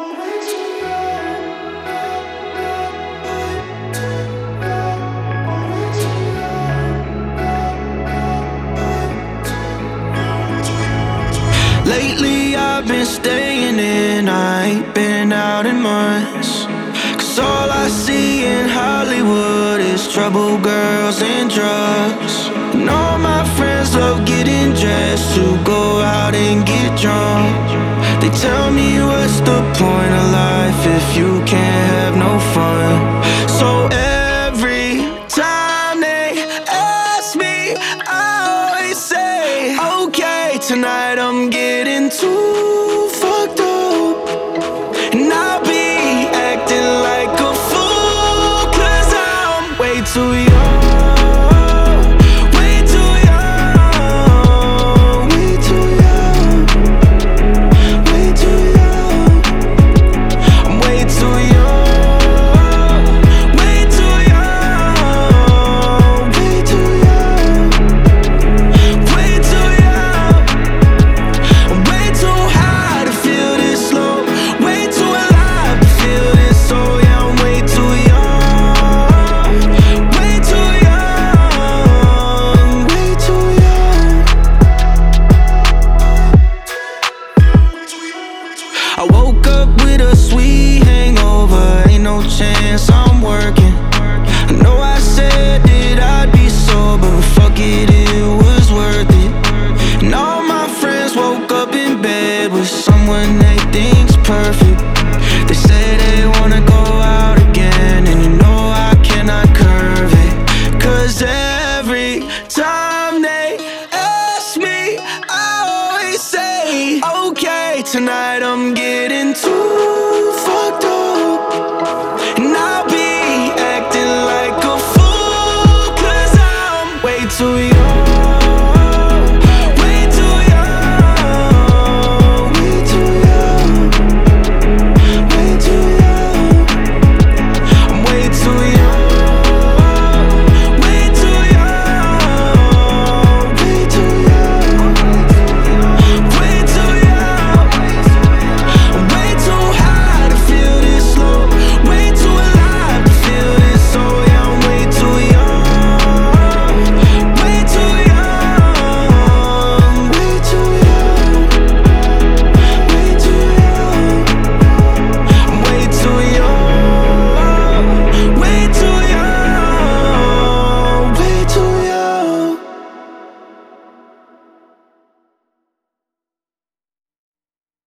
Lately I've been staying in, I ain't been out in months. Cause all I see in Hollywood is trouble, girls, and drugs. And all my friends love getting dressed to go out and get drunk. They tell me what's the point of life if you can't have no fun. So every time they ask me, I always say, okay, tonight I'm getting too fucked up, and I'll be acting like a fool, cause I'm way too young. Way too young. Way too young. Way too young. I'm way too young. Way too young. Way too young. Way too young. I'm way too high to feel this low. Way too alive to feel this so yeah, I'm way too young. Way too young. Way too young. I woke up with a sweet hangover, ain't no chance I'm working. I know I said that I'd be sober, but fuck it, it was worth it. And all my friends woke up in bed with someone they think's perfect.